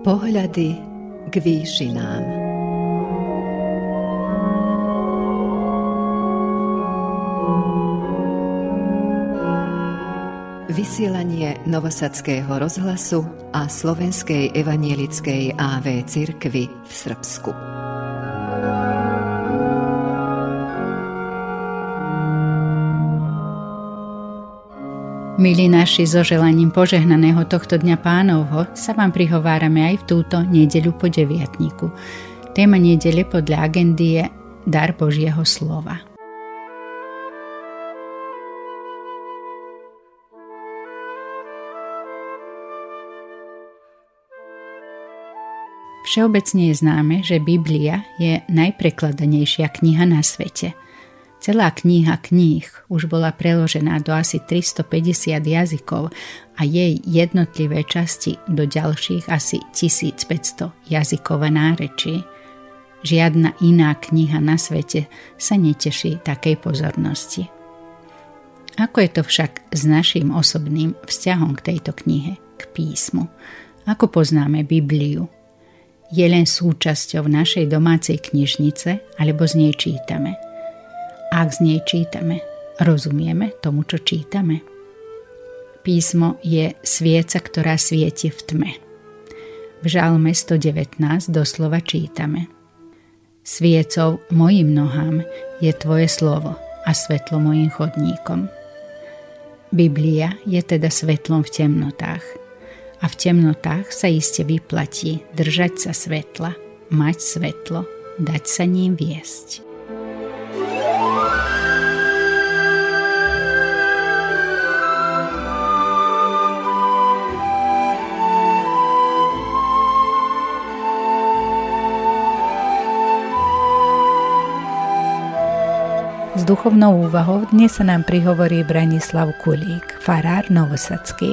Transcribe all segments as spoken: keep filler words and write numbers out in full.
Pohľady k výšinám. Vysielanie Novosadského rozhlasu a Slovenskej evanielickej á vé cirkvi v Srbsku. Milí naši, so želaním požehnaného tohto dňa Pánovho sa vám prihovárame aj v túto nedeľu po deviatniku. Téma nedele podľa agendy je Dar Božieho slova. Všeobecne je známe, že Biblia je najprekladanejšia kniha na svete. Celá kniha kníh už bola preložená do asi tristopäťdesiat jazykov a jej jednotlivé časti do ďalších asi tisícpäťsto jazykov a nárečí. Žiadna iná kniha na svete sa neteší takej pozornosti. Ako je to však s naším osobným vzťahom k tejto knihe, k písmu? Ako poznáme Bibliu? Je len súčasťou našej domácej knižnice, alebo z nej čítame? Ak z nej čítame, rozumieme tomu, čo čítame? Písmo je svieca, ktorá svieti v tme. V Žalme sto devätnásť doslova čítame: Sviecou mojim nohám je tvoje slovo a svetlo mojim chodníkom. Biblia je teda svetlom v temnotách. A v temnotách sa iste vyplatí držať sa svetla, mať svetlo, dať sa ním viesť. S duchovnou úvahou dnes sa nám prihovorí Branislav Kulík, farár novosadský.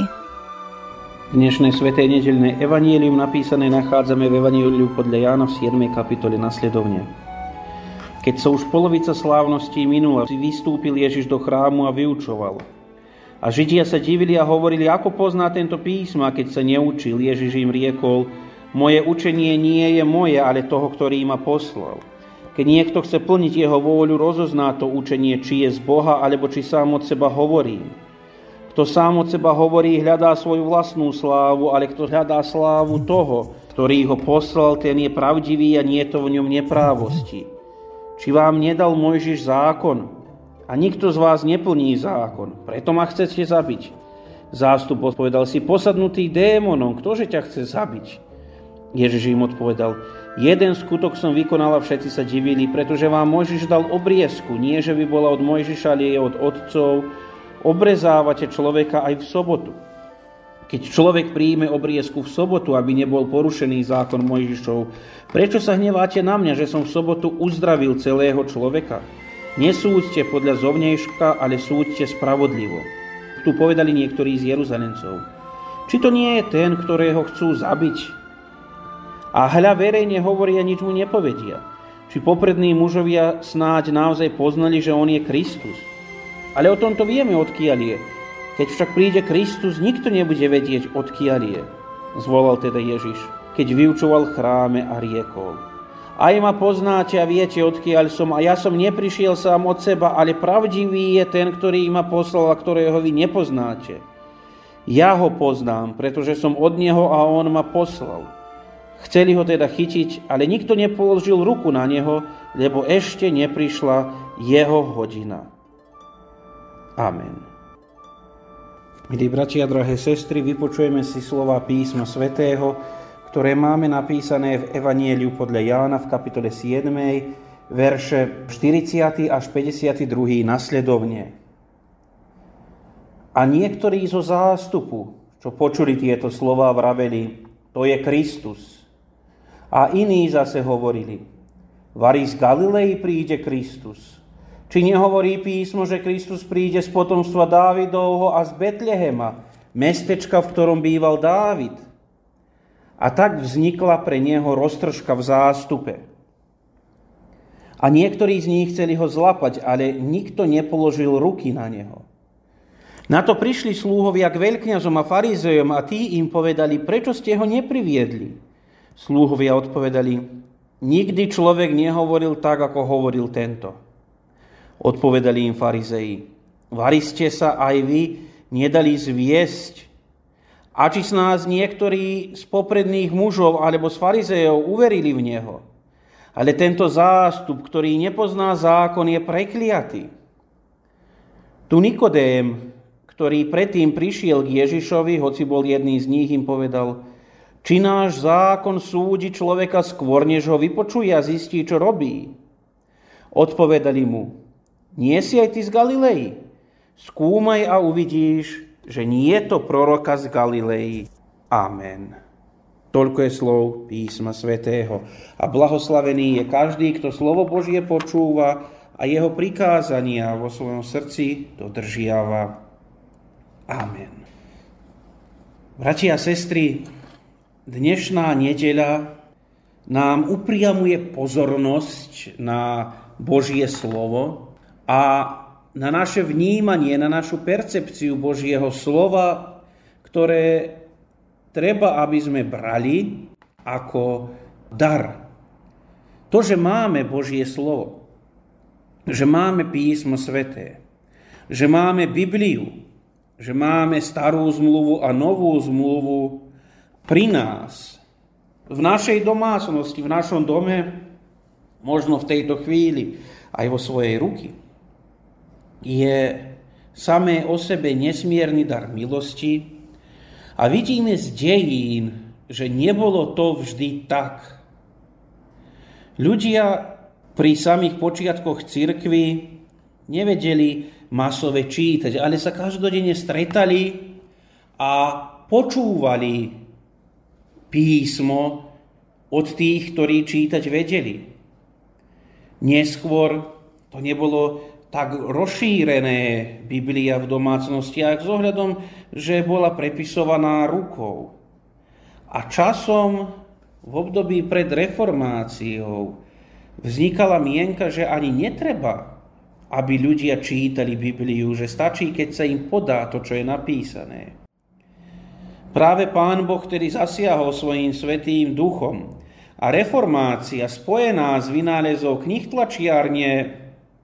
Dnešné sväté nedeľné evanjelium napísané nachádzame v evanjeliu podľa Jána v siedmej kapitole nasledovne. Keď sa už polovica slávností minula, vystúpil Ježiš do chrámu a vyučoval. A Židia sa divili a hovorili, ako pozná tento písma, keď sa neučil. Ježiš im riekol: Moje učenie nie je moje, ale toho, ktorý ma poslal. Keď niekto chce plniť jeho vôľu, rozozná to učenie, či je z Boha, alebo či sám od seba hovorí. Kto sám od seba hovorí, hľadá svoju vlastnú slávu, ale kto hľadá slávu toho, ktorý ho poslal, ten je pravdivý a nie je to v ňom neprávosti. Či vám nedal Mojžiš zákon? A nikto z vás neplní zákon, preto ma chcete zabiť. Zástup odpovedal: Si posadnutý démonom, ktože ťa chce zabiť? Ježiš im odpovedal: Jeden skutok som vykonal a všetci sa divili, pretože vám Mojžiš dal obriezku, nie že by bola od Mojžiša, ale je od otcov. Obrezávate človeka aj v sobotu. Keď človek príjme obriezku v sobotu, aby nebol porušený zákon Mojžišov, prečo sa hneváte na mňa, že som v sobotu uzdravil celého človeka? Nesúďte podľa zovňajška, ale súďte spravodlivo. Tu povedali niektorí z Jeruzalencov: Či to nie je ten, ktorého chcú zabiť? A hľa, verejne hovoria, nič mu nepovedia. Či poprední mužovia snáď naozaj poznali, že on je Kristus? Ale o tomto vieme, odkiaľ je. Keď však príde Kristus, nikto nebude vedieť, odkiaľ je. Zvolal teda Ježiš, keď vyučoval v chráme a riekol: Aj ma poznáte a viete, odkiaľ som, a ja som neprišiel sám od seba, ale pravdivý je ten, ktorý ma poslal a ktorého vy nepoznáte. Ja ho poznám, pretože som od neho a on ma poslal. Chceli ho teda chytiť, ale nikto nepoložil ruku na neho, lebo ešte neprišla jeho hodina. Amen. Milí bratia, drahé sestry, vypočujeme si slova písma svätého, ktoré máme napísané v evanjeliu podľa Jána v kapitole siedmej, verše štyridsate až päťdesiatdva nasledovne. A niektorí zo zástupu, čo počuli tieto slová, vraveli: To je Kristus. A iní zase hovorili: Vari z Galilei príde Kristus. Či nehovorí písmo, že Kristus príde z potomstva Dávidovho a z Betlehema, mestečka, v ktorom býval Dávid? A tak vznikla pre neho roztržka v zástupe. A niektorí z nich chceli ho zlapať, ale nikto nepoložil ruky na neho. Na to prišli slúhovia k veľkňazom a farizejom a tí im povedali: Prečo ste ho nepriviedli? Slúhovia odpovedali: nikdy človek nehovoril tak, ako hovoril tento. Odpovedali im farizei: vari ste sa aj vy nedali zviesť? A či z nás niektorí z popredných mužov alebo z farizejov uverili v neho? Ale tento zástup, ktorý nepozná zákon, je prekliatý. Tu Nikodém, ktorý predtým prišiel k Ježišovi, hoci bol jedný z nich, im povedal: či náš zákon súdi človeka skôr, než ho vypočuje a zistí, čo robí? Odpovedali mu: nie si aj ty z Galilei? Skúmaj a uvidíš, že nie je to proroka z Galilei. Amen. Toľko je slov písma svätého. A blahoslavený je každý, kto slovo Božie počúva a jeho prikázania vo svojom srdci dodržiava. Amen. Bratia a sestry, dnešná nedeľa nám upriamuje pozornosť na Božie slovo a na naše vnímanie, na našu percepciu Božieho slova, ktoré treba, aby sme brali ako dar. To, že máme Božie slovo, že máme písmo sväté, že máme Bibliu, že máme starú zmluvu a novú zmluvu pri nás, v našej domácnosti, v našom dome, možno v tejto chvíli aj vo svojej ruky, je samé o sebe nesmierny dar milosti a vidíme z dejín, že nebolo to vždy tak. Ľudia pri samých počiatkoch cirkvi nevedeli masové čítať, ale sa každodenne stretali a počúvali písmo od tých, ktorí čítať vedeli. Neskôr to nebolo tak rozšírené Biblia v domácnostiach s ohľadom, že bola prepisovaná rukou. A časom v období pred reformáciou vznikala mienka, že ani netreba, aby ľudia čítali Bibliu, že stačí, keď sa im podá to, čo je napísané. Práve Pán Boh, ktorý zasiahol svojím svätým duchom, a reformácia spojená s vynálezou kníh tlačiarne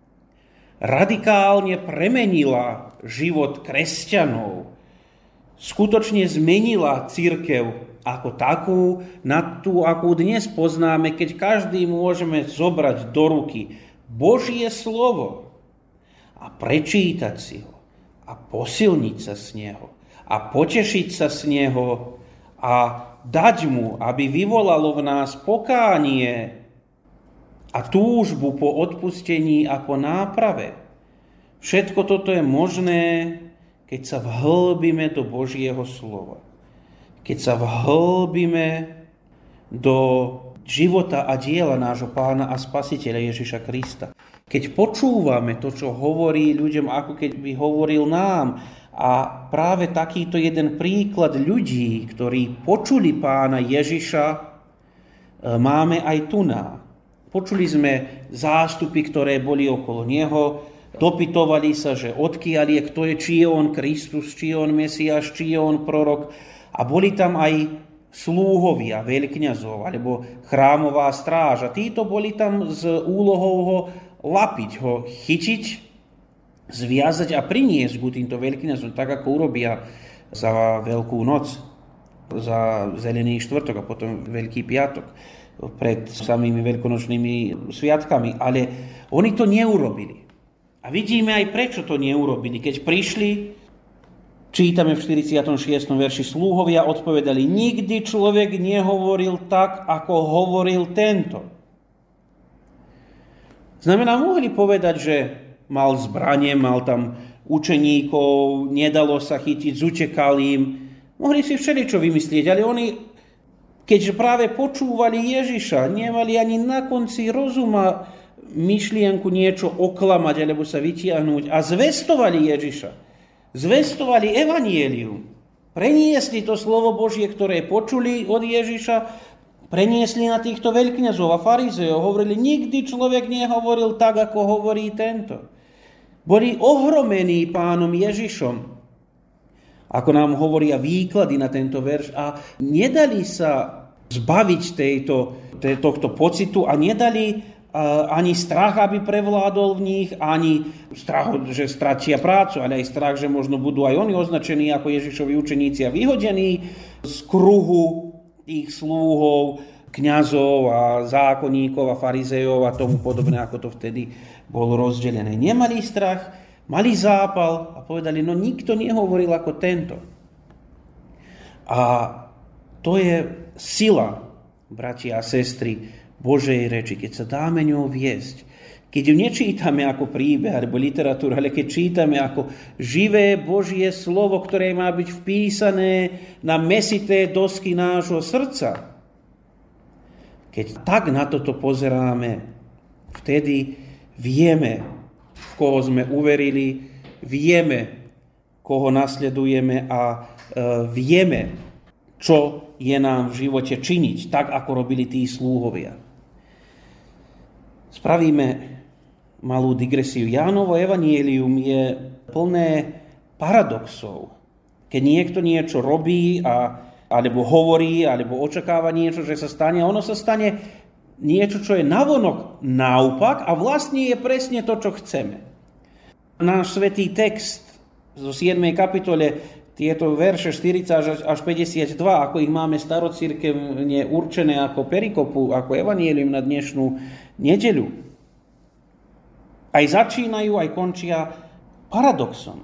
radikálne premenila život kresťanov. Skutočne zmenila cirkev ako takú, na tú, akú dnes poznáme, keď každý môžeme zobrať do ruky Božie slovo a prečítať si ho a posilniť sa z neho a potešiť sa z neho a dať mu, aby vyvolalo v nás pokánie a túžbu po odpustení a po náprave. Všetko toto je možné, keď sa vhlbíme do Božieho slova. Keď sa vhlbíme do života a diela nášho Pána a Spasiteľa Ježiša Krista. Keď počúvame to, čo hovorí ľuďom, ako keď by hovoril nám. A práve takýto jeden príklad ľudí, ktorí počuli Pána Ježiša, máme aj tu na. Počuli sme zástupy, ktoré boli okolo neho, dopytovali sa, že odkiaľ je, kto je, či je on Kristus, či je on Mesiáš, či je on prorok. A boli tam aj slúhovia veľkňazov, alebo chrámová stráž. A títo boli tam s úlohou ho lapiť, ho chytiť, zviazať a priniesť ku týmto veľkňazom, tak ako urobia za Veľkú noc, za Zelený štvrtok a potom Veľký piatok, pred samými veľkonočnými sviatkami. Ale oni to neurobili. A vidíme aj, prečo to neurobili. Keď prišli, čítame v štyridsiatom šiestom verši, slúhovia odpovedali: nikdy človek nehovoril tak, ako hovoril tento. Znamená, mohli povedať, že mal zbranie, mal tam učeníkov, nedalo sa chytiť, zutekal im. Mohli si všeličo vymyslieť, ale oni, keďže práve počúvali Ježiša, nemali ani na konci rozuma myšlienku niečo oklamať alebo sa vytiahnuť a zvestovali Ježiša. Zvestovali evanjelium. Preniesli to slovo Božie, ktoré počuli od Ježiša, preniesli na týchto veľkňazov a farizejov. Hovorili, nikdy človek nehovoril tak, ako hovorí tento. Boli ohromení Pánom Ježišom, ako nám hovoria výklady na tento verš, a nedali sa zbaviť tejto, tohto pocitu a nedali ani strach, aby prevládol v nich, ani strach, že stratia prácu, ale aj strach, že možno budú aj oni označení ako Ježišovi učeníci a vyhodení z kruhu tých slúhov, kňazov a zákonníkov a farizejov a tomu podobné, ako to vtedy bolo rozdelené. Nemali strach, mali zápal a povedali, no nikto nehovoril ako tento. A to je sila, bratia a sestry, Božej reči, keď sa dáme ňou viesť, keď ju nečítame ako príbeh alebo literatúru, ale keď čítame ako živé Božie slovo, ktoré má byť vpísané na mäsité dosky nášho srdca. Keď tak na toto pozeráme, vtedy vieme, v koho sme uverili, vieme, koho nasledujeme a e, vieme, čo je nám v živote činiť, tak ako robili tí slúhovia. Spravíme malú digresiu. Jánovo evanjelium je plné paradoxov. Keď niekto niečo robí, a, alebo hovorí, alebo očakáva niečo, že sa stane, a ono sa stane niečo, čo je navonok naopak a vlastne je presne to, čo chceme. Náš svätý text zo siedmej kapitole, tieto verše štyridsať až päťdesiatdva, ako ich máme starocirkevne určené ako perikopu, ako evanjelium na dnešnú nedeľu, aj začínajú, aj končia paradoxom.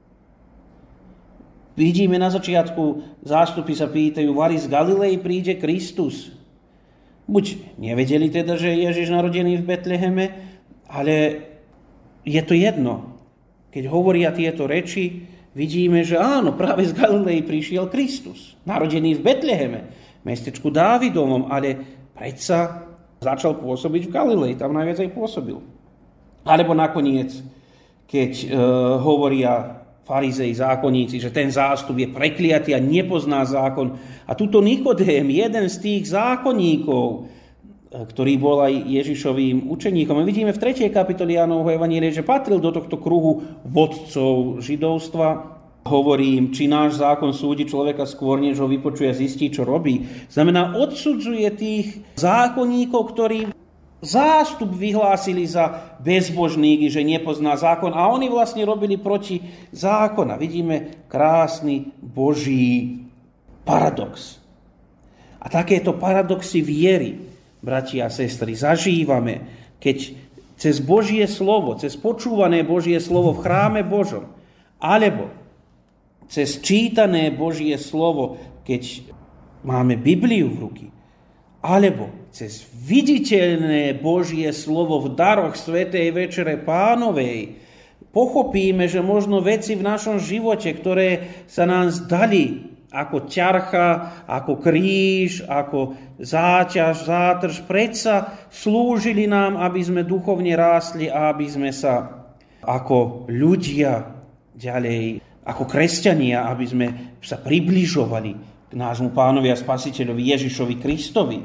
Vidíme na začiatku, zástupy sa pýtajú, vari z Galilei príde Kristus. Buď nevedeli teda, že je Ježiš narodený v Betleheme, ale je to jedno. Keď hovoria tieto reči, vidíme, že áno, práve z Galilei prišiel Kristus, narodený v Betleheme, mestečku Dávidovom, ale predsa začal pôsobiť v Galilei, tam najviac aj pôsobil. Alebo nakoniec, keď e, hovoria farizei, zákonníci, že ten zástup je prekliatý a nepozná zákon. A tuto Nikodém, jeden z tých zákonníkov, ktorý bol aj Ježišovým učeníkom. A vidíme v tretej kapitole Jánovho evanjelia, že patril do tohto kruhu vodcov židovstva. Hovorí im, či náš zákon súdi človeka skôr, než ho vypočuje a zistí, čo robí. Znamená, odsudzuje tých zákonníkov, ktorí zástup vyhlásili za bezbožných, že nepozná zákon, a oni vlastne robili proti zákona. Vidíme krásny Boží paradox. A takéto paradoxy viery, bratia a sestry, zažívame, keď cez Božie slovo, cez počúvané Božie slovo v chráme Božom, alebo cez čítané Božie slovo, keď máme Bibliu v ruky, alebo cez viditeľné Božie slovo v daroch Svätej Večere Pánovej, pochopíme, že možno veci v našom živote, ktoré sa nám zdali ako ťarcha, ako kríž, ako záťaž, zátrž, predsa slúžili nám, aby sme duchovne rástli a aby sme sa ako ľudia ďalej, ako kresťania, aby sme sa približovali k nášmu Pánovi a Spasiteľovi Ježišovi Kristovi.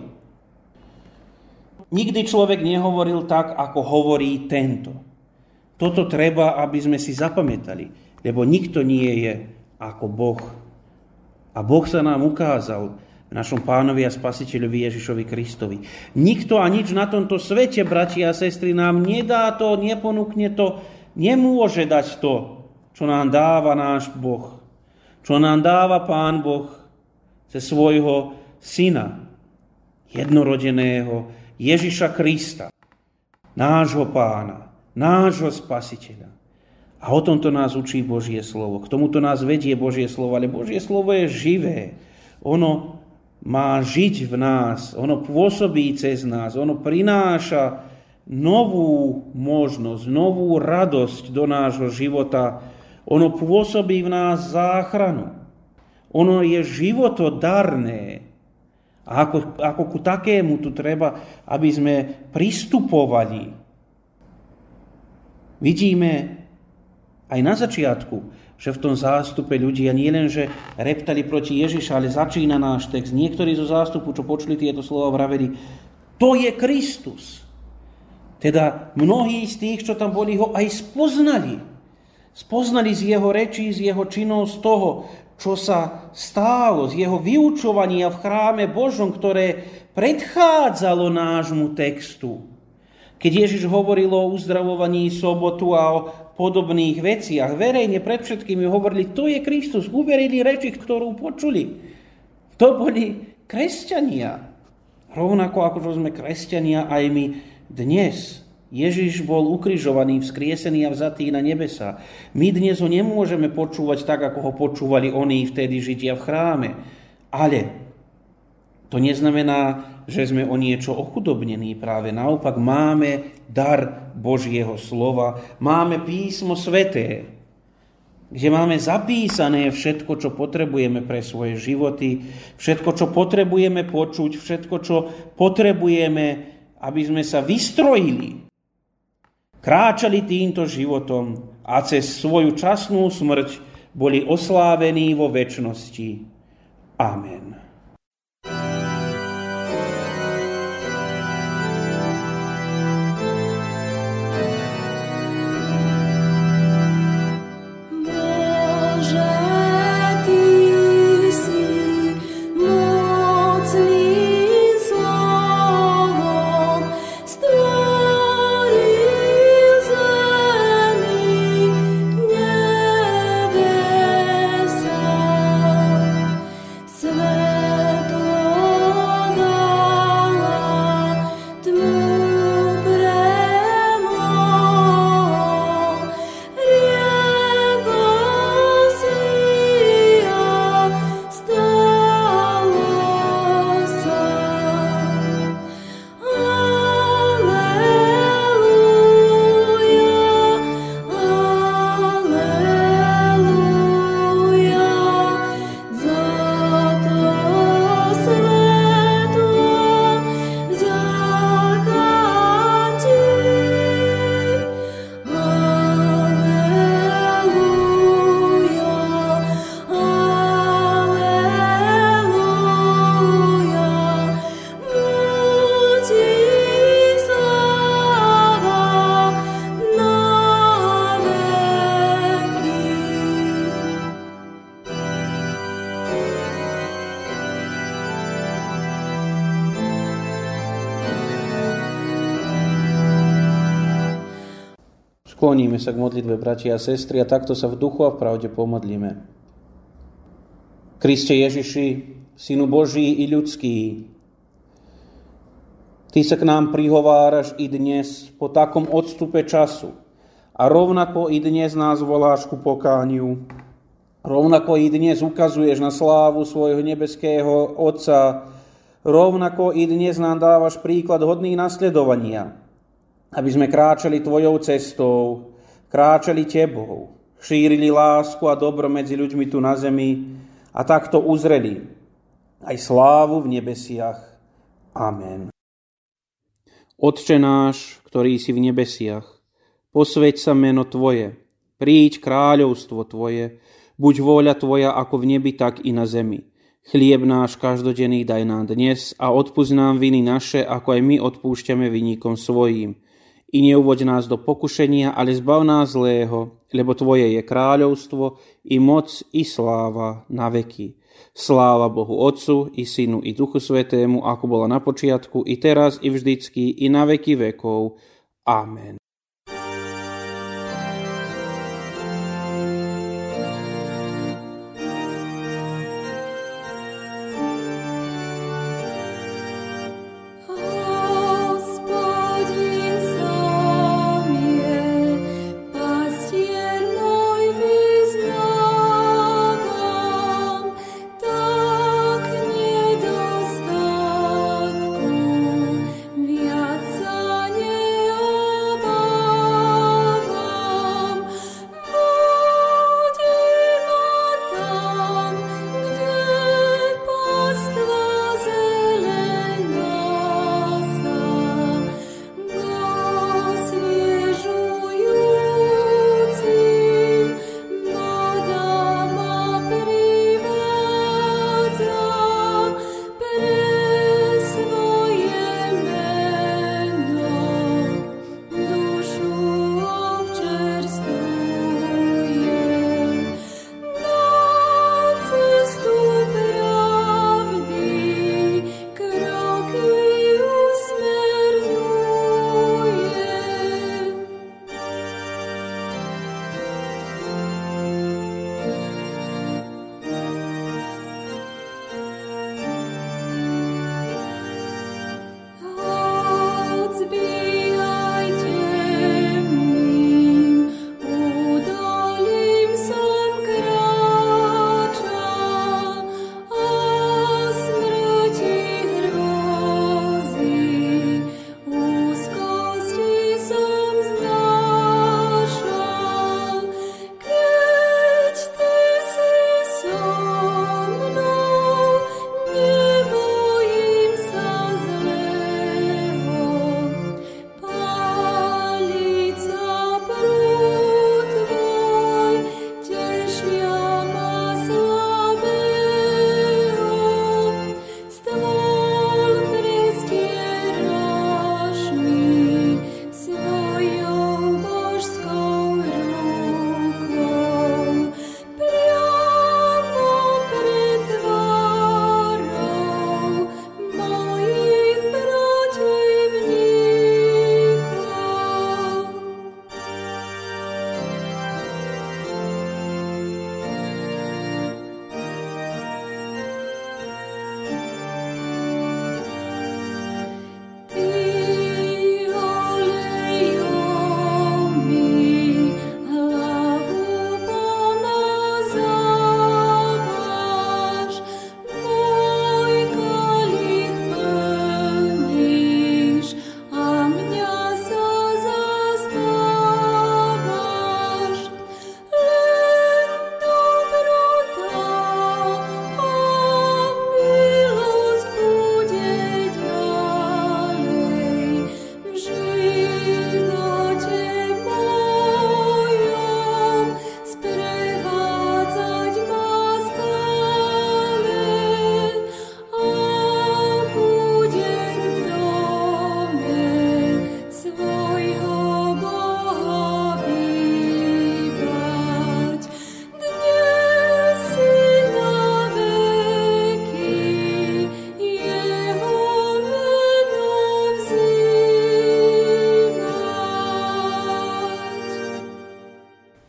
Nikdy človek nehovoril tak, ako hovorí tento. Toto treba, aby sme si zapamätali, lebo nikto nie je ako Boh. A Boh sa nám ukázal v našom Pánovi a Spasiteľovi Ježišovi Kristovi. Nikto a nič na tomto svete, bratia a sestry, nám nedá to, neponúkne to, nemôže dať to, čo nám dáva náš Boh. Čo nám dáva Pán Boh cez svojho Syna, jednorodeného Ježiša Krista, nášho Pána, nášho Spasiteľa. A o tomto nás učí Božie slovo. K tomuto nás vedie Božie slovo, ale Božie slovo je živé. Ono má žiť v nás, ono pôsobí cez nás, ono prináša novú možnosť, novú radosť do nášho života. Ono pôsobí v nás záchranu. Ono je životodarné. A ako, ako ku takému tu treba, aby sme pristupovali. Vidíme aj na začiatku, že v tom zástupe ľudia nie len, že reptali proti Ježiša, ale začína náš text. Niektorí zo zástupu, čo počuli tieto slova, vraveli, to je Kristus. Teda mnohí z tých, čo tam boli, ho aj spoznali. Spoznali z jeho rečí, z jeho činov, z toho, čo sa stálo, z jeho vyučovania v chráme Božom, ktoré predchádzalo nášmu textu. Keď Ježiš hovoril o uzdravovaní sobotu a o podobných veciach, verejne pred všetkými hovorili, to je Kristus, uverili reči, ktorú počuli. To boli kresťania. Rovnako ako sme kresťania aj my dnes. Ježiš bol ukrižovaný, vzkriesený a vzatý na nebesá. My dnes ho nemôžeme počúvať tak, ako ho počúvali oni vtedy židia v chráme. Ale to neznamená, že sme o niečo ochudobnení. Práve naopak máme dar Božieho slova, máme písmo sväté, kde máme zapísané všetko, čo potrebujeme pre svoje životy, všetko, čo potrebujeme počuť, všetko, čo potrebujeme, aby sme sa vystrojili, kráčali týmto životom a cez svoju časnú smrť boli oslávení vo večnosti. Amen. Skloníme sa k modlitbe, bratia a sestry, a takto sa v duchu a v pravde pomodlíme. Kriste Ježiši, Synu Boží i ľudský, Ty sa k nám prihováraš i dnes po takom odstupe času a rovnako i dnes nás voláš ku pokániu. Rovnako i dnes ukazuješ na slávu svojho nebeského Otca, rovnako i dnes nám dávaš príklad hodný nasledovania, aby sme kráčali Tvojou cestou, kráčali Tebou, šírili lásku a dobro medzi ľuďmi tu na zemi a takto uzreli aj slávu v nebesiach. Amen. Otče náš, ktorý si v nebesiach, posväť sa meno Tvoje, príď kráľovstvo Tvoje, buď vôľa Tvoja ako v nebi, tak i na zemi. Chlieb náš každodenný daj nám dnes a odpusť nám viny naše, ako aj my odpúšťame vinníkom svojím. I neuvoď nás do pokušenia, ale zbav nás zlého, lebo Tvoje je kráľovstvo, i moc, i sláva na veky. Sláva Bohu Otcu, i Synu, i Duchu Svätému, ako bola na počiatku, i teraz, i vždycky, i na veky vekov. Amen. Viac sa neobávam.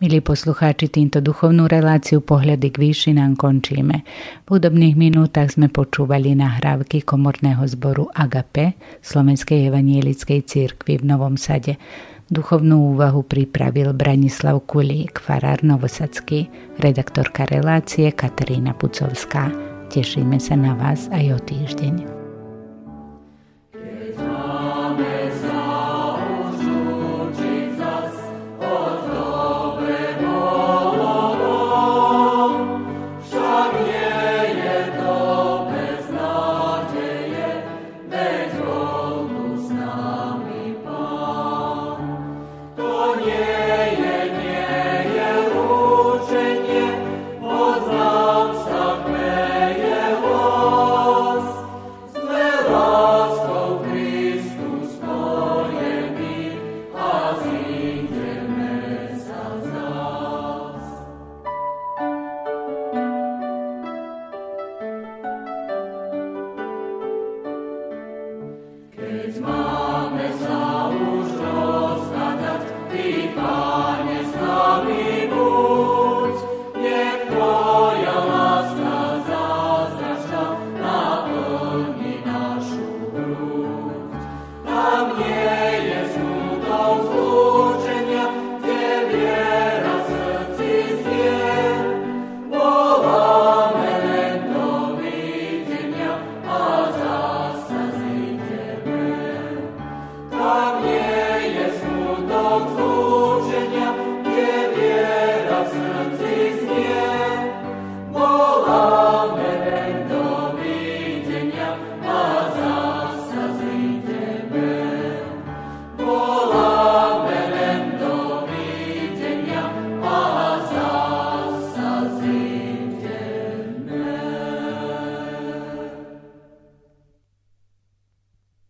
Milí poslucháči, týmto duchovnú reláciu Pohľady k výšinám končíme. V hudobných minútach sme počúvali nahrávky komorného zboru Agape Slovenskej evanielickej cirkvi v Novom Sade. Duchovnú úvahu pripravil Branislav Kulík, farár Novosadský, redaktorka relácie Katarína Pucovská. Tešíme sa na vás aj o týždeň. It's my